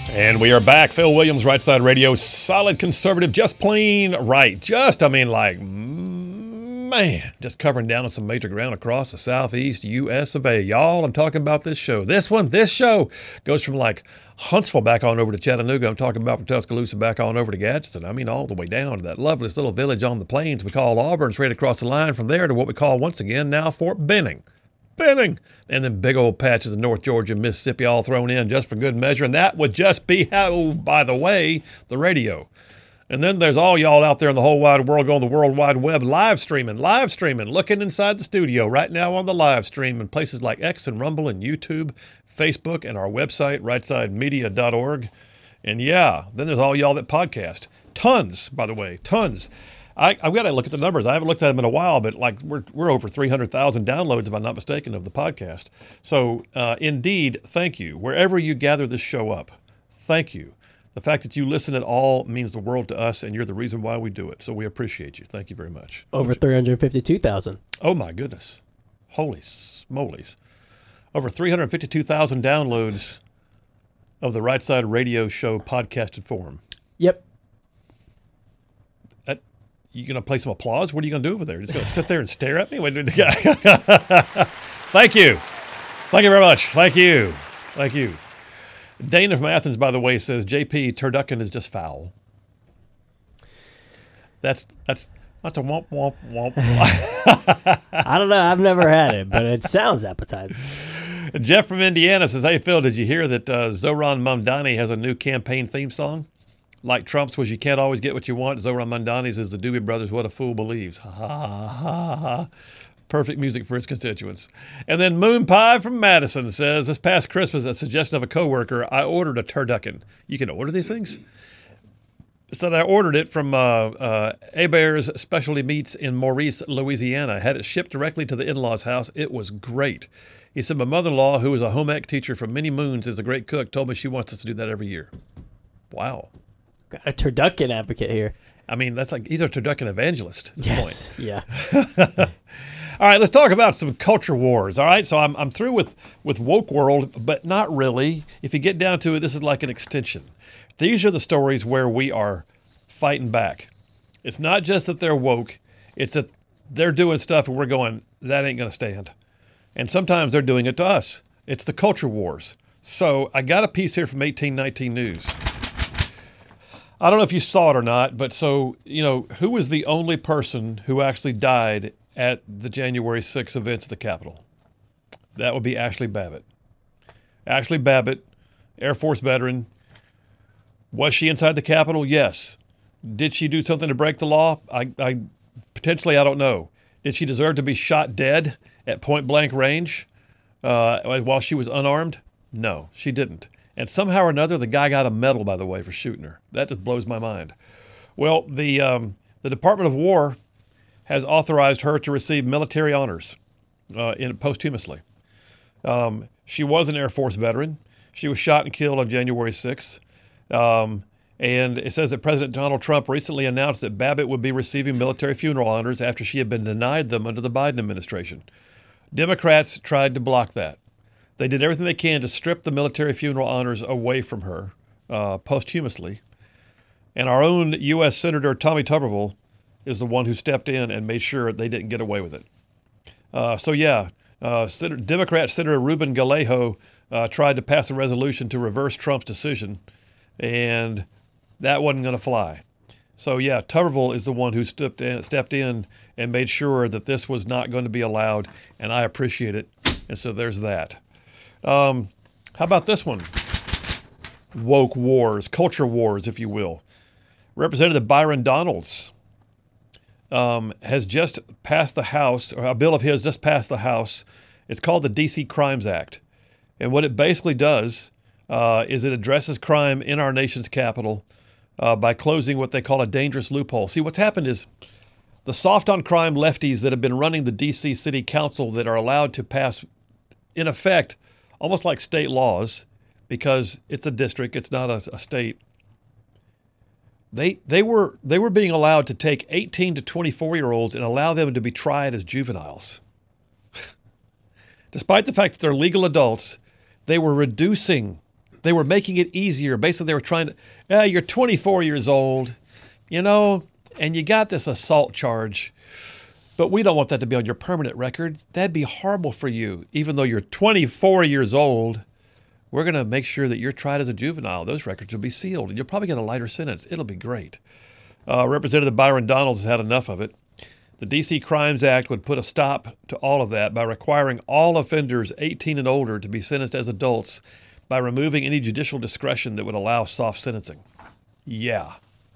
And we are back. Phil Williams, Right Side Radio, solid conservative, just plain right. Just covering down on some major ground across the southeast U.S. of A. Y'all, I'm talking about this show. This show goes from like Huntsville back on over to Chattanooga. I'm talking about from Tuscaloosa back on over to Gadsden. I mean, all the way down to that lovely little village on the plains we call Auburn, straight across the line from there to what we call, once again, now Fort Benning. And then big old patches of North Georgia and Mississippi all thrown in just for good measure. And that would just be how, by the way, the radio. And then there's all y'all out there in the whole wide world going to the World Wide Web live streaming, looking inside the studio right now on the live stream in places like X and Rumble and YouTube, Facebook, and our website, rightsidemedia.org. And yeah, then there's all y'all that podcast. Tons, by the way, tons. I've got to look at the numbers. I haven't looked at them in a while, but like we're over 300,000 downloads, if I'm not mistaken, of the podcast. So indeed, thank you. Wherever you gather this show up, thank you. The fact that you listen at all means the world to us, and you're the reason why we do it. So we appreciate you. Thank you very much. Over 352,000. Oh, my goodness. Holy smolies. Over 352,000 downloads of the Right Side Radio Show podcasted form. Yep. You going to play some applause? What are you going to do over there? Just going to sit there and stare at me? Thank you. Thank you very much. Thank you. Thank you. Dana from Athens, by the way, says, JP, turducken is just foul. That's a womp, womp, womp. I don't know. I've never had it, but it sounds appetizing. Jeff from Indiana says, hey, Phil, did you hear that Zohran Mamdani has a new campaign theme song? Like Trump's was You Can't Always Get What You Want, Zohran Mamdani's is The Doobie Brothers, What a Fool Believes. Ha, ha, ha, ha. Perfect music for his constituents. And then Moon Pie from Madison says, this past Christmas, at suggestion of a coworker, I ordered a turducken. You can order these things? So I ordered it from Hebert's Specialty Meats in Maurice, Louisiana. I had it shipped directly to the in-laws' house. It was great. He said, my mother-in-law, who is a home ec teacher for many moons, is a great cook, told me she wants us to do that every year. Wow. Got a turducken advocate here. I mean, that's like, he's a turducken evangelist. Yes, yeah. All right, let's talk about some culture wars. All right, so I'm through with woke world, but not really. If you get down to it, this is like an extension. These are the stories where we are fighting back. It's not just that they're woke. It's that they're doing stuff and we're going, that ain't going to stand. And sometimes they're doing it to us. It's the culture wars. So I got a piece here from 1819 News. I don't know if you saw it or not, but so, who was the only person who actually died at the January 6th events at the Capitol? That would be Ashley Babbitt. Ashley Babbitt, Air Force veteran. Was she inside the Capitol? Yes. Did she do something to break the law? I potentially, I don't know. Did she deserve to be shot dead at point blank range while she was unarmed? No, she didn't. And somehow or another, the guy got a medal, by the way, for shooting her. That just blows my mind. Well, the Department of War has authorized her to receive military honors posthumously. She was an Air Force veteran. She was shot and killed on January 6th. And it says that President Donald Trump recently announced that Babbitt would be receiving military funeral honors after she had been denied them under the Biden administration. Democrats tried to block that. They did everything they can to strip the military funeral honors away from her posthumously. And our own U.S. Senator Tommy Tuberville is the one who stepped in and made sure they didn't get away with it. Democrat Senator Ruben Gallego tried to pass a resolution to reverse Trump's decision, and that wasn't going to fly. So, yeah, Tuberville is the one who stepped in and made sure that this was not going to be allowed, and I appreciate it. And so there's that. How about this one? Woke wars, culture wars, if you will. Representative Byron Donalds has just passed the House, or a bill of his just passed the House. It's called the D.C. Crimes Act. And what it basically does is it addresses crime in our nation's capital by closing what they call a dangerous loophole. See, what's happened is the soft on crime lefties that have been running the D.C. City Council that are allowed to pass, in effect, almost like state laws, because it's a district, it's not a state. They were being allowed to take 18 to 24-year-olds and allow them to be tried as juveniles. Despite the fact that they're legal adults, they were reducing They were making it easier. Basically, they were trying to, you're 24 years old, and you got this assault charge, but we don't want that to be on your permanent record. That'd be horrible for you. Even though you're 24 years old, we're going to make sure that you're tried as a juvenile. Those records will be sealed, and you'll probably get a lighter sentence. It'll be great. Representative Byron Donalds has had enough of it. The D.C. Crimes Act would put a stop to all of that by requiring all offenders 18 and older to be sentenced as adults by removing any judicial discretion that would allow soft sentencing. Yeah.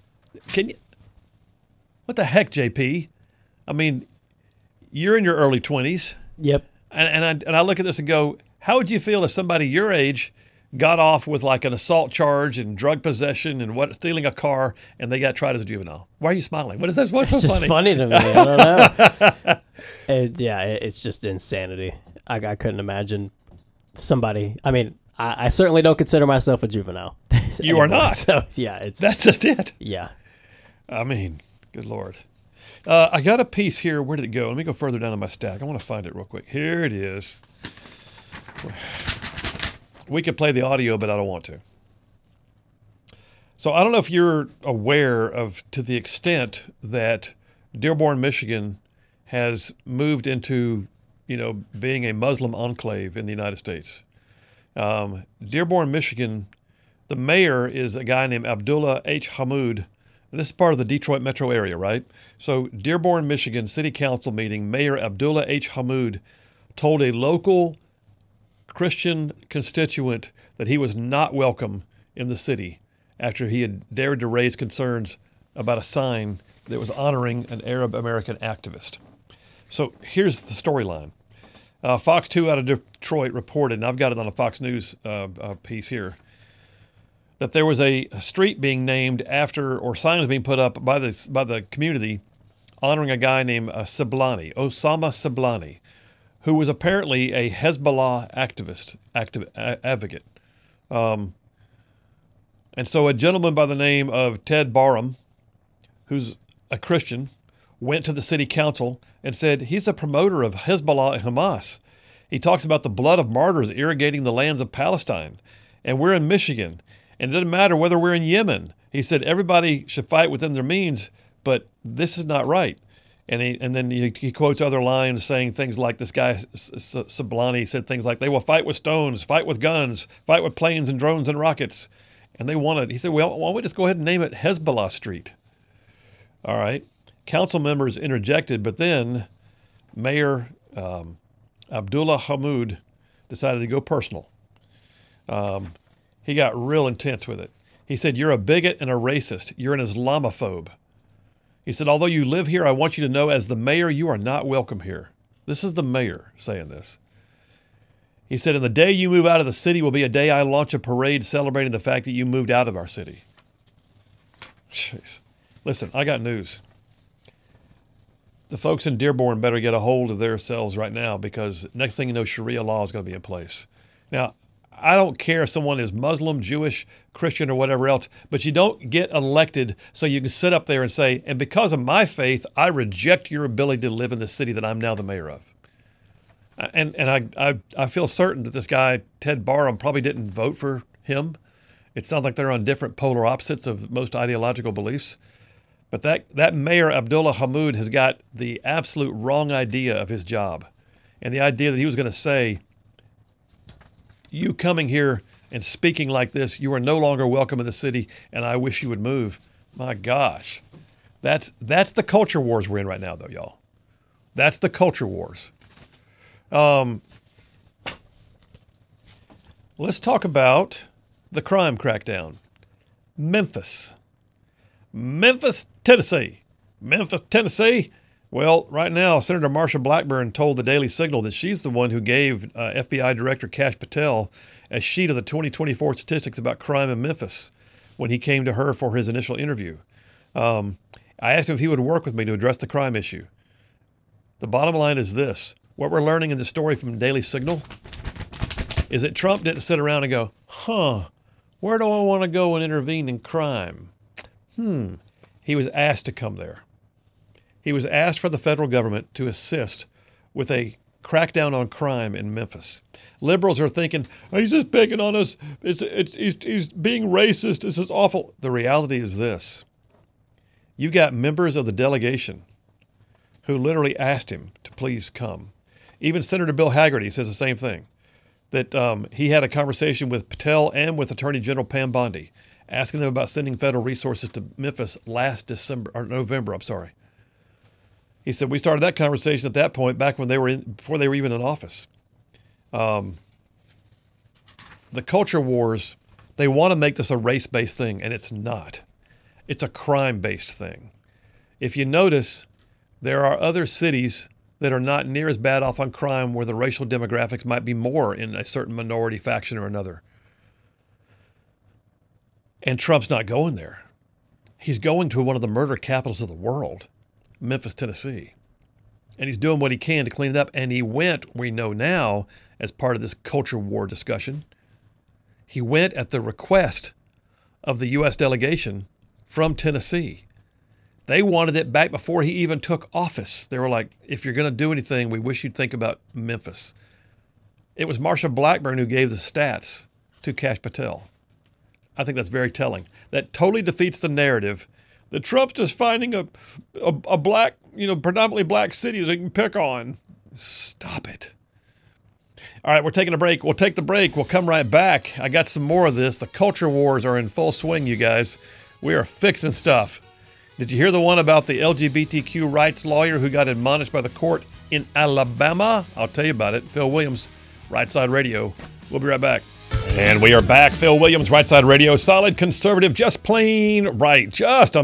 What the heck, JP? I mean, you're in your early 20s. Yep. And I look at this and go, how would you feel if somebody your age got off with like an assault charge and drug possession and stealing a car, and they got tried as a juvenile? Why are you smiling? What's so funny? It's just funny to me. I don't know. It's just insanity. I couldn't imagine somebody. I mean, I certainly don't consider myself a juvenile. You are not. So that's just it. Yeah. I mean, good Lord. I got a piece here. Where did it go? Let me go further down in my stack. I want to find it real quick. Here it is. We could play the audio, but I don't want to. So I don't know if you're aware of to the extent that Dearborn, Michigan has moved into, being a Muslim enclave in the United States. Dearborn, Michigan, the mayor is a guy named Abdullah H. Hammoud. This is part of the Detroit metro area, right? So Dearborn, Michigan City Council meeting, Mayor Abdullah H. Hammoud told a local Christian constituent that he was not welcome in the city after he had dared to raise concerns about a sign that was honoring an Arab American activist. So here's the storyline. Fox 2 out of Detroit reported, and I've got it on a Fox News piece here, that there was a street being named after, or signs being put up by the community honoring a guy named Osama Siblani, who was apparently a Hezbollah advocate. And so a gentleman by the name of Ted Barham, who's a Christian, went to the city council and said he's a promoter of Hezbollah and Hamas. He talks about the blood of martyrs irrigating the lands of Palestine. And we're in Michigan. And it doesn't matter whether we're in Yemen. He said everybody should fight within their means, but this is not right. And then he quotes other lines saying things like this guy, Siblani, said things like, they will fight with stones, fight with guns, fight with planes and drones and rockets. And they wanted, he said, well, why don't we just go ahead and name it Hezbollah Street? All right. Council members interjected, but then Mayor Abdullah Hammoud decided to go personal. He got real intense with it. He said, you're a bigot and a racist. You're an Islamophobe. He said, although you live here, I want you to know as the mayor, you are not welcome here. This is the mayor saying this. He said, and the day you move out of the city will be a day I launch a parade celebrating the fact that you moved out of our city. Jeez. Listen, I got news. The folks in Dearborn better get a hold of themselves right now, because next thing you know, Sharia law is going to be in place. Now, I don't care if someone is Muslim, Jewish, Christian, or whatever else, but you don't get elected so you can sit up there and say, and because of my faith, I reject your ability to live in the city that I'm now the mayor of. And I feel certain that this guy, Ted Barham, probably didn't vote for him. It sounds like they're on different polar opposites of most ideological beliefs. But that Mayor Abdullah Hammoud has got the absolute wrong idea of his job. And the idea that he was going to say, you coming here and speaking like this, you are no longer welcome in the city, and I wish you would move. My gosh. That's the culture wars we're in right now, though, y'all. That's the culture wars. Let's talk about the crime crackdown. Memphis, Tennessee. Memphis, Tennessee. Well, right now, Senator Marsha Blackburn told the Daily Signal that she's the one who gave FBI Director Kash Patel a sheet of the 2024 statistics about crime in Memphis when he came to her for his initial interview. I asked him if he would work with me to address the crime issue. The bottom line is this. What we're learning in the story from Daily Signal is that Trump didn't sit around and go, where do I want to go and intervene in crime? He was asked to come there. He was asked for the federal government to assist with a crackdown on crime in Memphis. Liberals are thinking, oh, he's just picking on us. He's being racist. This is awful. The reality is this. You got members of the delegation who literally asked him to please come. Even Senator Bill Hagerty says the same thing, that he had a conversation with Patel and with Attorney General Pam Bondi, asking them about sending federal resources to Memphis last November. He said, we started that conversation at that point back when before they were even in office. The culture wars, they want to make this a race-based thing, and it's not. It's a crime-based thing. If you notice, there are other cities that are not near as bad off on crime where the racial demographics might be more in a certain minority faction or another. And Trump's not going there. He's going to one of the murder capitals of the world, Memphis, Tennessee. And he's doing what he can to clean it up. And he went, we know now, as part of this culture war discussion, he went at the request of the U.S. delegation from Tennessee. They wanted it back before he even took office. They were like, if you're going to do anything, we wish you'd think about Memphis. It was Marsha Blackburn who gave the stats to Kash Patel. I think that's very telling. That totally defeats the narrative that Trump's just finding a black, predominantly black cities they can pick on. Stop it. All right, we're taking a break. We'll take the break. We'll come right back. I got some more of this. The culture wars are in full swing, you guys. We are fixing stuff. Did you hear the one about the LGBTQ rights lawyer who got admonished by the court in Alabama? I'll tell you about it. Phil Williams, Right Side Radio. We'll be right back. And we are back. Phil Williams, Right Side Radio. Solid conservative, just plain right. Just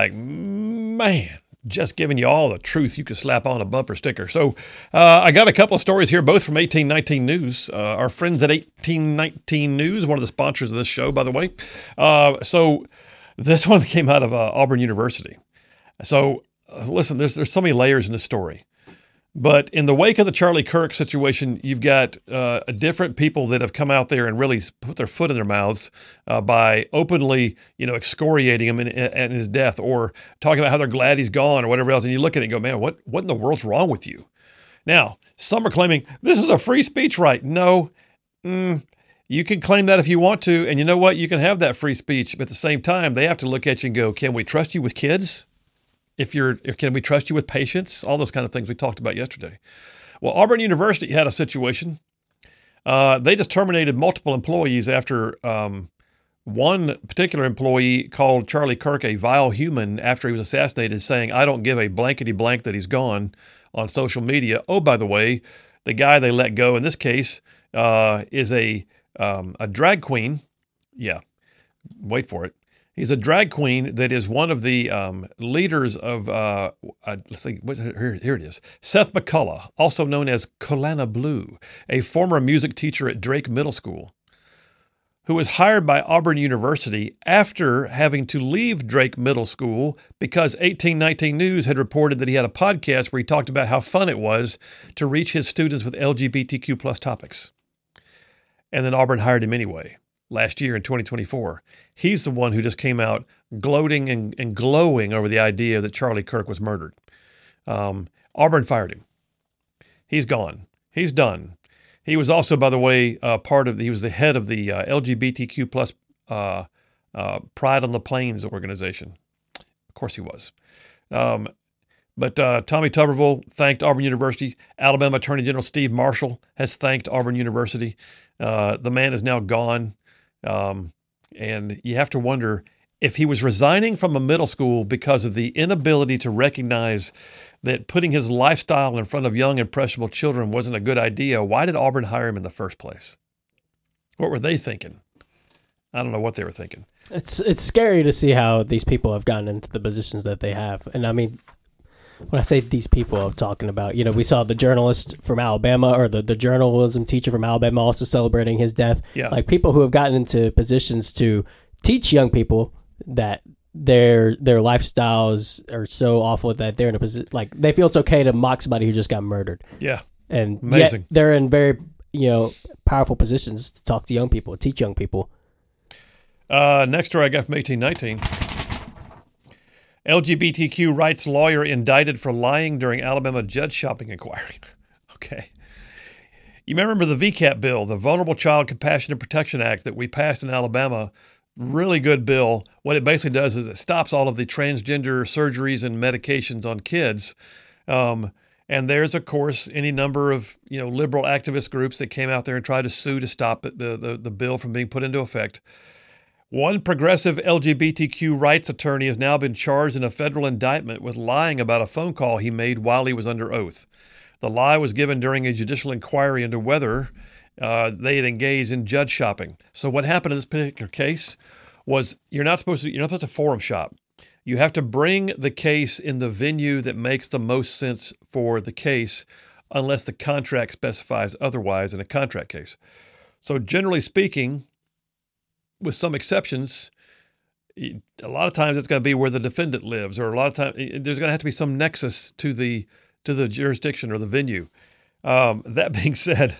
giving you all the truth you could slap on a bumper sticker. So I got a couple of stories here, both from 1819 News. Our friends at 1819 News, one of the sponsors of this show, by the way. So this one came out of Auburn University. So listen, there's so many layers in this story. But in the wake of the Charlie Kirk situation, you've got different people that have come out there and really put their foot in their mouths by openly, excoriating him in his death or talking about how they're glad he's gone or whatever else. And you look at it and go, man, what in the world's wrong with you? Now, some are claiming this is a free speech right. No, you can claim that if you want to. And you know what? You can have that free speech. But at the same time, they have to look at you and go, can we trust you with kids? Can we trust you with patients? All those kind of things we talked about yesterday. Well, Auburn University had a situation. They just terminated multiple employees after one particular employee called Charlie Kirk a vile human after he was assassinated, saying, I don't give a blankety blank that he's gone on social media. Oh, by the way, the guy they let go in this case is a drag queen. Yeah, wait for it. He's a drag queen that is one of the leaders of, let's see, here it is, Seth McCullough, also known as Colana Blue, a former music teacher at Drake Middle School, who was hired by Auburn University after having to leave Drake Middle School because 1819 News had reported that he had a podcast where he talked about how fun it was to reach his students with LGBTQ plus topics. And then Auburn hired him anyway. Last year in 2024. He's the one who just came out gloating and glowing over the idea that Charlie Kirk was murdered. Auburn fired him. He's gone. He's done. He was also, by the way, he was the head of the LGBTQ plus Pride on the Plains organization. Of course he was. But Tommy Tuberville thanked Auburn University. Alabama Attorney General Steve Marshall has thanked Auburn University. The man is now gone. And you have to wonder if he was resigning from a middle school because of the inability to recognize that putting his lifestyle in front of young, impressionable children wasn't a good idea. Why did Auburn hire him in the first place? What were they thinking? I don't know what they were thinking. It's scary to see how these people have gotten into the positions that they have. And I mean, when I say these people, I'm talking about, we saw the journalist from Alabama or the journalism teacher from Alabama also celebrating his death. Yeah. Like people who have gotten into positions to teach young people that their lifestyles are so awful that they're in a position, like they feel it's okay to mock somebody who just got murdered. Yeah. And amazing. Yet they're in very, powerful positions to talk to young people, teach young people. Next story I got from 1819. LGBTQ rights lawyer indicted for lying during Alabama judge shopping inquiry. Okay. You may remember the VCAP bill, the Vulnerable Child Compassion and Protection Act that we passed in Alabama. Really good bill. What it basically does is it stops all of the transgender surgeries and medications on kids. And there's, of course, any number of liberal activist groups that came out there and tried to sue to stop the bill from being put into effect. One progressive LGBTQ rights attorney has now been charged in a federal indictment with lying about a phone call he made while he was under oath. The lie was given during a judicial inquiry into whether they had engaged in judge shopping. So what happened in this particular case was you're not supposed to forum shop. You have to bring the case in the venue that makes the most sense for the case, unless the contract specifies otherwise in a contract case. So generally speaking, with some exceptions, a lot of times it's going to be where the defendant lives, or a lot of times there's going to have to be some nexus to the jurisdiction or the venue. That being said,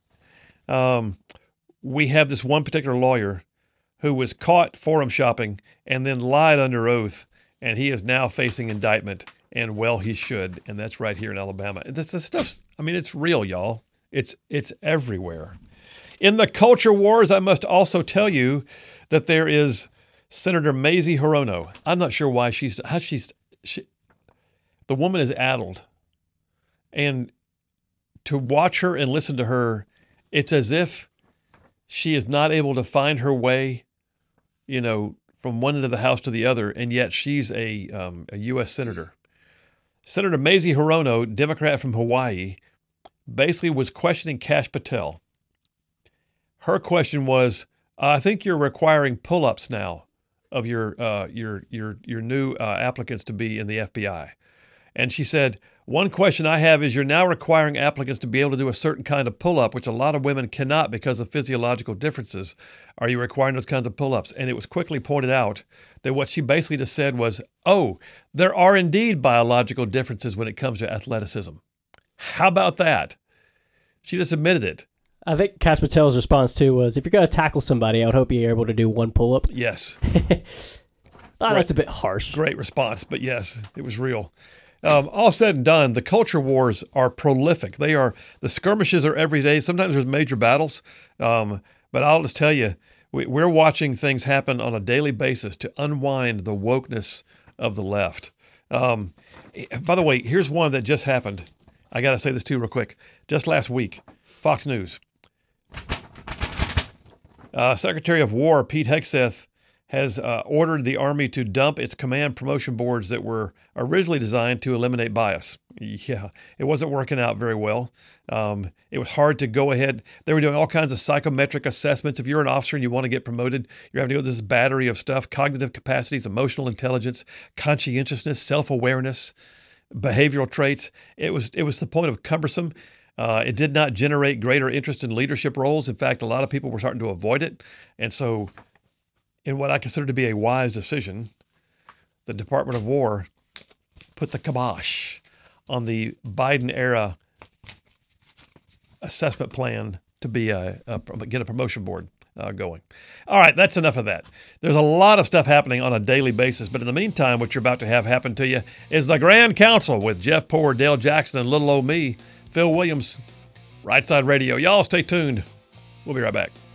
we have this one particular lawyer who was caught forum shopping and then lied under oath, and he is now facing indictment, and well, he should, and that's right here in Alabama. This stuff's, it's real, y'all. It's everywhere. In the culture wars, I must also tell you that there is Senator Mazie Hirono. I'm not sure why the woman is addled, and to watch her and listen to her, it's as if she is not able to find her way, from one end of the house to the other, and yet she's a U.S. senator. Senator Mazie Hirono, Democrat from Hawaii, basically was questioning Kash Patel. Her question was, I think you're requiring pull-ups now of your new applicants to be in the FBI. And she said, one question I have is you're now requiring applicants to be able to do a certain kind of pull-up, which a lot of women cannot because of physiological differences. Are you requiring those kinds of pull-ups? And it was quickly pointed out that what she basically just said was, oh, there are indeed biological differences when it comes to athleticism. How about that? She just admitted it. I think Kash Patel's response too was, if you're going to tackle somebody, I would hope you're able to do one pull-up. Yes. That's a bit harsh. Great response, but yes, it was real. All said and done, the culture wars are prolific. The skirmishes are every day. Sometimes there's major battles, but I'll just tell you, we're watching things happen on a daily basis to unwind the wokeness of the left. By the way, here's one that just happened. I got to say this too real quick. Just last week, Fox News. Secretary of War Pete Hegseth has ordered the Army to dump its command promotion boards that were originally designed to eliminate bias. Yeah, it wasn't working out very well. It was hard to go ahead. They were doing all kinds of psychometric assessments. If you're an officer and you want to get promoted, you're having to go through this battery of stuff: cognitive capacities, emotional intelligence, conscientiousness, self-awareness, behavioral traits. It was to the point of cumbersome. It did not generate greater interest in leadership roles. In fact, a lot of people were starting to avoid it. And so, in what I consider to be a wise decision, the Department of War put the kibosh on the Biden-era assessment plan to be get a promotion board going. All right, that's enough of that. There's a lot of stuff happening on a daily basis, but in the meantime, what you're about to have happen to you is the Grand Council with Jeff Poor, Dale Jackson, and little old me, Phil Williams, Right Side Radio. Y'all stay tuned. We'll be right back.